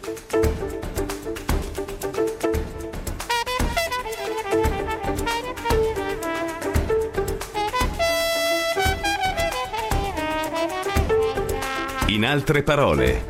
In altre parole.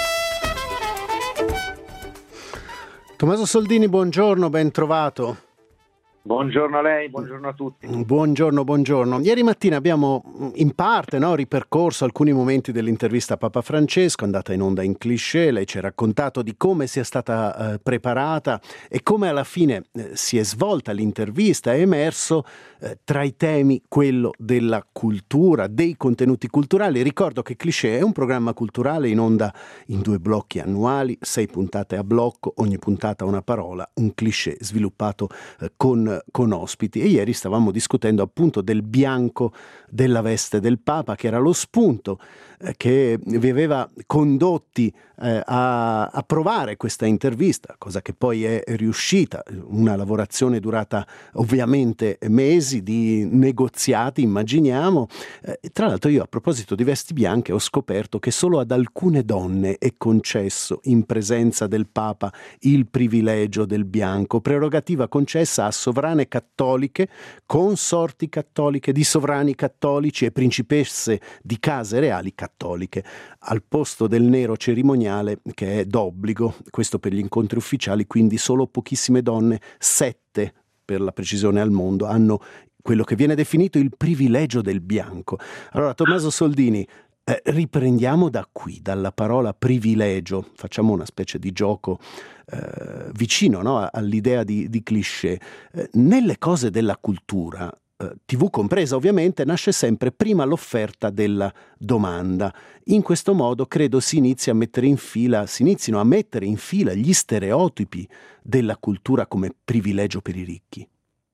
Tommaso Soldini, buongiorno, ben trovato. Buongiorno a lei, buongiorno a tutti. Buongiorno. Ieri mattina abbiamo in parte ripercorso alcuni momenti dell'intervista a Papa Francesco, andata in onda in Cliché. Lei ci ha raccontato di come sia stata preparata e come alla fine si è svolta l'intervista. È emerso tra i temi quello della cultura, dei contenuti culturali. Ricordo che Cliché è un programma culturale in onda in 2 blocchi annuali, 6 puntate a blocco, ogni puntata una parola, un cliché sviluppato con ospiti. E ieri stavamo discutendo appunto del bianco della veste del Papa, che era lo spunto che vi aveva condotti a provare questa intervista, cosa che poi è riuscita, una lavorazione durata ovviamente mesi di negoziati, immaginiamo. Tra l'altro io, a proposito di vesti bianche, ho scoperto che solo ad alcune donne è concesso in presenza del Papa il privilegio del bianco, prerogativa concessa a sovrane cattoliche, consorti cattoliche di sovrani cattolici e principesse di case reali cattoliche, al posto del nero cerimoniale che è d'obbligo, questo per gli incontri ufficiali. Quindi solo pochissime donne, 7 per la precisione al mondo, hanno quello che viene definito il privilegio del bianco. Allora, Tommaso Soldini, riprendiamo da qui, dalla parola privilegio, facciamo una specie di gioco vicino, all'idea di cliché. Nelle cose della cultura, TV compresa ovviamente, nasce sempre prima l'offerta della domanda. In questo modo credo si inizino a mettere in fila gli stereotipi della cultura come privilegio per i ricchi.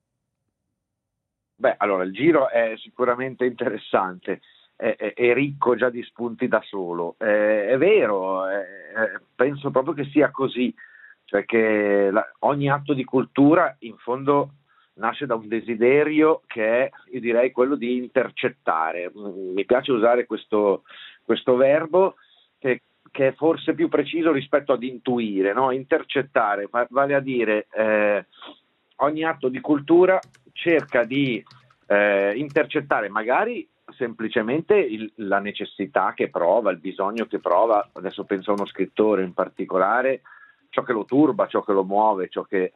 Allora il giro è sicuramente interessante, è ricco già di spunti da solo, è vero, penso proprio che sia così, cioè che ogni atto di cultura in fondo nasce da un desiderio che è, io direi, quello di intercettare. Mi piace usare questo verbo che è forse più preciso rispetto ad intuire, no? Intercettare, vale a dire ogni atto di cultura cerca di intercettare magari semplicemente la necessità che prova, il bisogno che prova. Adesso penso a uno scrittore in particolare, ciò che lo turba, ciò che lo muove, ciò che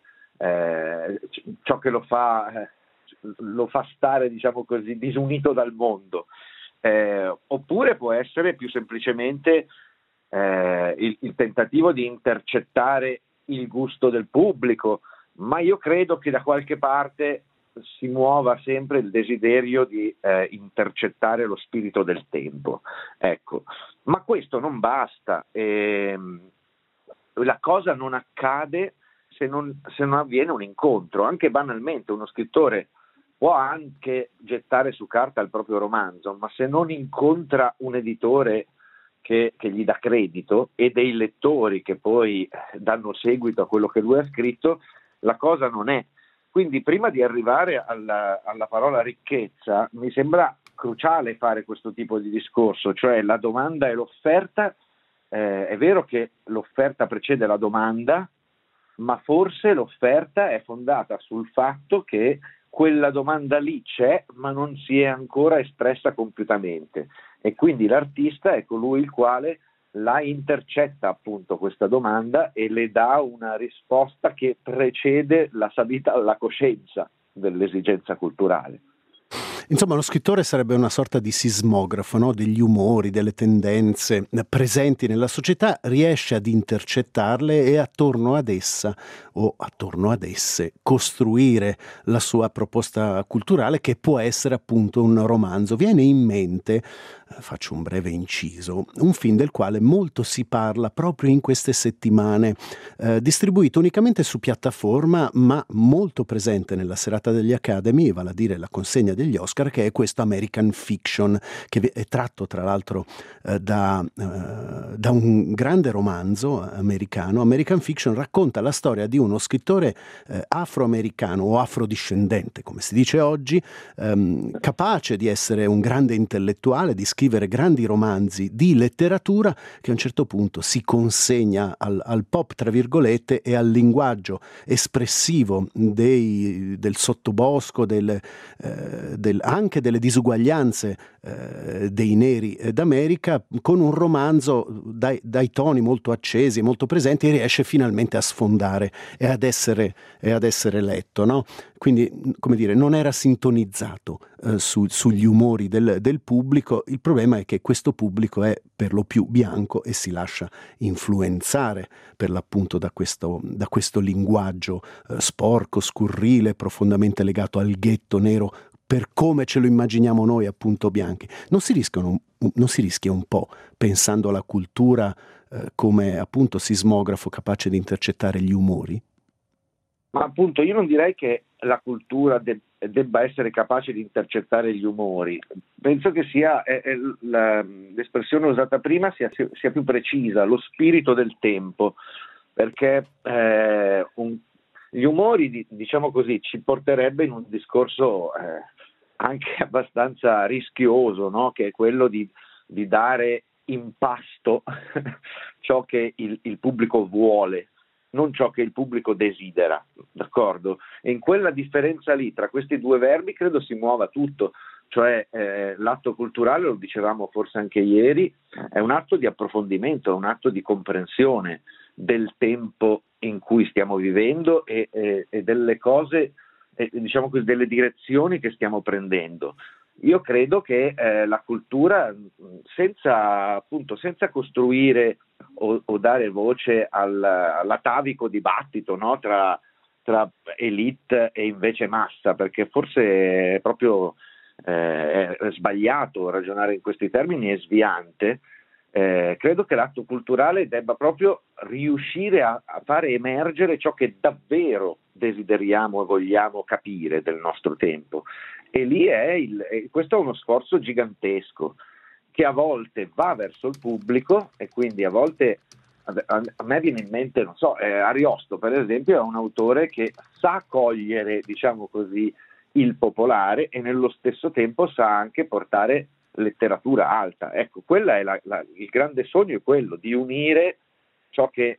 lo fa stare, diciamo così, disunito dal mondo, oppure può essere più semplicemente il tentativo di intercettare il gusto del pubblico, ma io credo che da qualche parte si muova sempre il desiderio di intercettare lo spirito del tempo, ecco. Ma questo non basta, la cosa non accade se non avviene un incontro. Anche banalmente uno scrittore può anche gettare su carta il proprio romanzo, ma se non incontra un editore che gli dà credito e dei lettori che poi danno seguito a quello che lui ha scritto, la cosa non è. Quindi prima di arrivare alla parola ricchezza mi sembra cruciale fare questo tipo di discorso, cioè la domanda e l'offerta. È vero che l'offerta precede la domanda, ma forse l'offerta è fondata sul fatto che quella domanda lì c'è, ma non si è ancora espressa compiutamente, e quindi l'artista è colui il quale la intercetta, appunto, questa domanda, e le dà una risposta che precede la salita alla coscienza dell'esigenza culturale. Insomma, lo scrittore sarebbe una sorta di sismografo, no? Degli umori, delle tendenze presenti nella società, riesce ad intercettarle e attorno ad essa o attorno ad esse costruire la sua proposta culturale, che può essere appunto un romanzo. Viene in mente, faccio un breve inciso, un film del quale molto si parla proprio in queste settimane, distribuito unicamente su piattaforma ma molto presente nella serata degli Academy, vale a dire la consegna degli Oscar, che è questo American Fiction, che è tratto tra l'altro da un grande romanzo americano. American Fiction racconta la storia di uno scrittore afroamericano o afrodiscendente, come si dice oggi, capace di essere un grande intellettuale, di scrivere scrivere grandi romanzi di letteratura, che a un certo punto si consegna al pop, tra virgolette, e al linguaggio espressivo del sottobosco, anche delle disuguaglianze dei neri d'America, con un romanzo dai toni molto accesi e molto presenti, e riesce finalmente a sfondare e ad essere letto, no? Quindi, come dire, non era sintonizzato sugli umori del pubblico. Il problema è che questo pubblico è per lo più bianco e si lascia influenzare per l'appunto da questo linguaggio sporco, scurrile, profondamente legato al ghetto nero, per come ce lo immaginiamo noi, appunto, bianchi. Non si rischia un po', pensando alla cultura come appunto sismografo capace di intercettare gli umori? Ma appunto io non direi che la cultura debba essere capace di intercettare gli umori. Penso che l'espressione usata prima sia più precisa, lo spirito del tempo, perché gli umori, diciamo così, ci porterebbe in un discorso anche abbastanza rischioso, no? Che è quello di dare in pasto ciò che il pubblico vuole, non ciò che il pubblico desidera, d'accordo? E in quella differenza lì tra questi due verbi credo si muova tutto, cioè l'atto culturale, lo dicevamo forse anche ieri, è un atto di approfondimento, è un atto di comprensione del tempo in cui stiamo vivendo e delle cose, diciamo così, delle direzioni che stiamo prendendo. Io credo che la cultura, senza costruire o dare voce all'atavico dibattito, no? tra elite e invece massa, perché forse è proprio è sbagliato ragionare in questi termini, è sviante. Credo che l'atto culturale debba proprio riuscire a fare emergere ciò che davvero desideriamo e vogliamo capire del nostro tempo, e lì questo è uno sforzo gigantesco che a volte va verso il pubblico, e quindi a volte a me viene in mente, non so, Ariosto per esempio è un autore che sa cogliere, diciamo così, il popolare e nello stesso tempo sa anche portare letteratura alta. Ecco, quella è il grande sogno, è quello di unire ciò che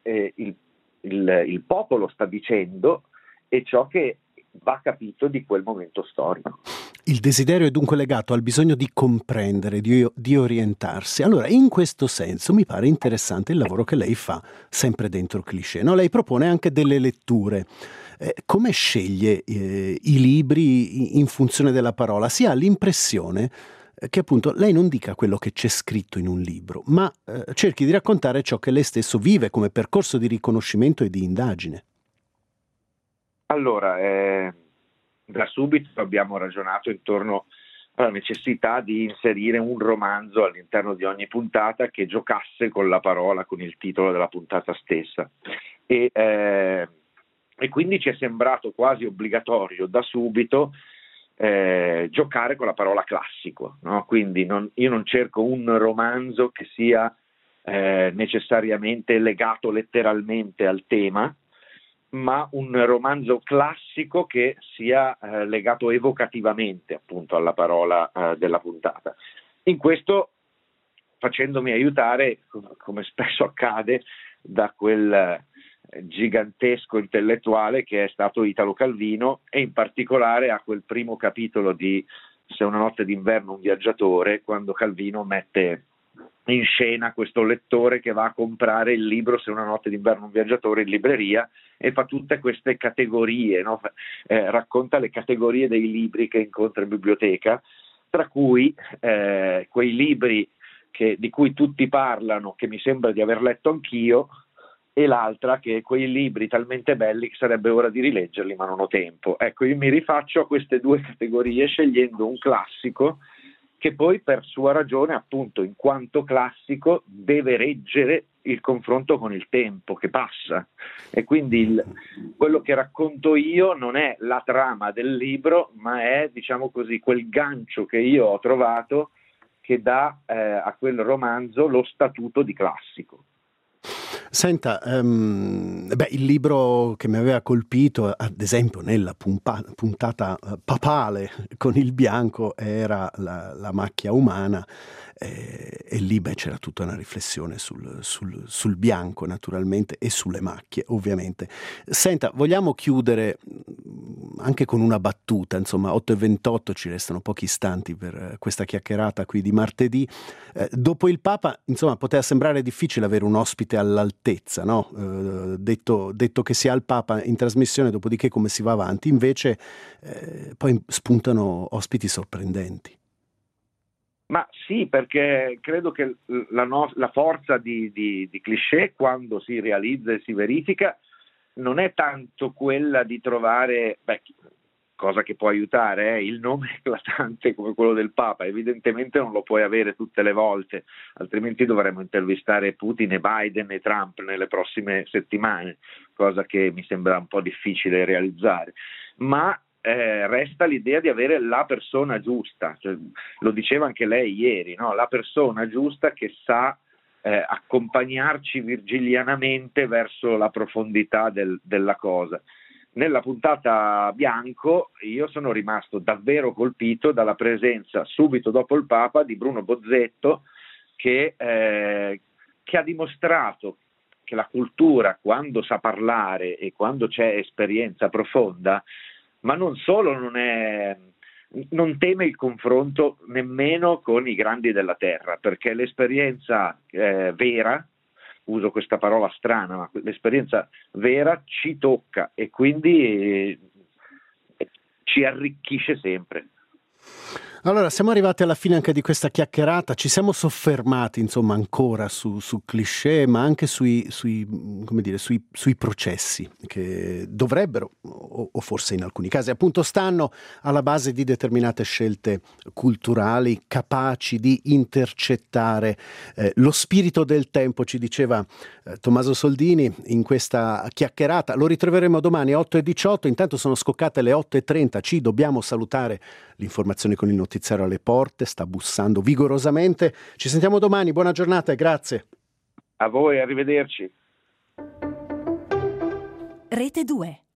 il popolo sta dicendo e ciò che va capito di quel momento storico. Il desiderio è dunque legato al bisogno di comprendere, di orientarsi. Allora, in questo senso mi pare interessante il lavoro che lei fa sempre dentro Cliché, no? Lei propone anche delle letture. Come sceglie i libri in funzione della parola? Si ha l'impressione che appunto lei non dica quello che c'è scritto in un libro, ma cerchi di raccontare ciò che lei stesso vive come percorso di riconoscimento e di indagine. Allora, da subito abbiamo ragionato intorno alla necessità di inserire un romanzo all'interno di ogni puntata che giocasse con la parola, con il titolo della puntata stessa. E quindi ci è sembrato quasi obbligatorio da subito giocare con la parola classico, no? Quindi io non cerco un romanzo che sia necessariamente legato letteralmente al tema, ma un romanzo classico che sia legato evocativamente appunto alla parola della puntata. In questo facendomi aiutare, come spesso accade, da quel gigantesco intellettuale che è stato Italo Calvino, e in particolare a quel primo capitolo di Se una notte d'inverno un viaggiatore, quando Calvino mette in scena questo lettore che va a comprare il libro Se una notte d'inverno un viaggiatore in libreria e fa tutte queste categorie, no? Racconta le categorie dei libri che incontra in biblioteca, tra cui quei libri di cui tutti parlano, che mi sembra di aver letto anch'io, e l'altra che quei libri talmente belli che sarebbe ora di rileggerli ma non ho tempo. Ecco, io mi rifaccio a queste due categorie scegliendo un classico che poi per sua ragione, appunto, in quanto classico, deve reggere il confronto con il tempo che passa. E quindi quello che racconto io non è la trama del libro, ma è, diciamo così, quel gancio che io ho trovato che dà a quel romanzo lo statuto di classico. Senta, il libro che mi aveva colpito, ad esempio nella puntata papale con il bianco, era la macchia umana, e lì c'era tutta una riflessione sul bianco naturalmente e sulle macchie ovviamente. Senta, vogliamo chiudere anche con una battuta, insomma 8:28, ci restano pochi istanti per questa chiacchierata qui di martedì. Dopo il Papa, insomma, poteva sembrare difficile avere un ospite all'altezza, no? Detto che si ha il Papa in trasmissione, dopodiché come si va avanti, invece poi spuntano ospiti sorprendenti. Ma sì, perché credo che la forza di Cliché, quando si realizza e si verifica, non è tanto quella di trovare, cosa che può aiutare, il nome eclatante come quello del Papa. Evidentemente non lo puoi avere tutte le volte, altrimenti dovremmo intervistare Putin e Biden e Trump nelle prossime settimane, cosa che mi sembra un po' difficile realizzare. Ma resta l'idea di avere la persona giusta, cioè, lo diceva anche lei ieri, no? La persona giusta che sa accompagnarci virgilianamente verso la profondità della cosa. Nella puntata Bianco io sono rimasto davvero colpito dalla presenza subito dopo il Papa di Bruno Bozzetto, che ha dimostrato che la cultura, quando sa parlare e quando c'è esperienza profonda, ma non solo non teme il confronto nemmeno con i grandi della terra, perché l'esperienza vera, uso questa parola strana, ma l'esperienza vera ci tocca e quindi ci arricchisce sempre. Allora, siamo arrivati alla fine anche di questa chiacchierata, ci siamo soffermati insomma ancora su Cliché, ma anche sui processi che dovrebbero, o forse in alcuni casi appunto stanno alla base di determinate scelte culturali capaci di intercettare lo spirito del tempo, ci diceva Tommaso Soldini in questa chiacchierata. Lo ritroveremo domani 8:18, intanto sono scoccate le 8:30, ci dobbiamo salutare. L'informazione con il notiziario alle porte sta bussando vigorosamente. Ci sentiamo domani, buona giornata e grazie. A voi, arrivederci. Rete 2.